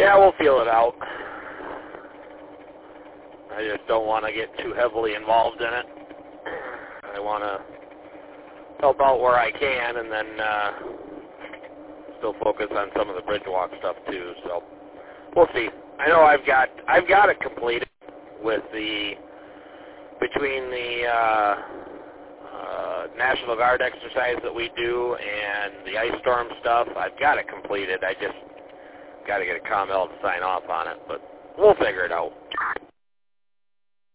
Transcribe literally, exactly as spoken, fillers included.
Yeah, we'll feel it out. I just don't want to get too heavily involved in it. I want to help out where I can, and then uh, still focus on some of the bridge walk stuff too. So we'll see. I know I've got I've got it completed with the between the uh, uh, National Guard exercise that we do and the ice storm stuff. I've got it completed. I just got to get a ComEl to sign off on it, but we'll figure it out.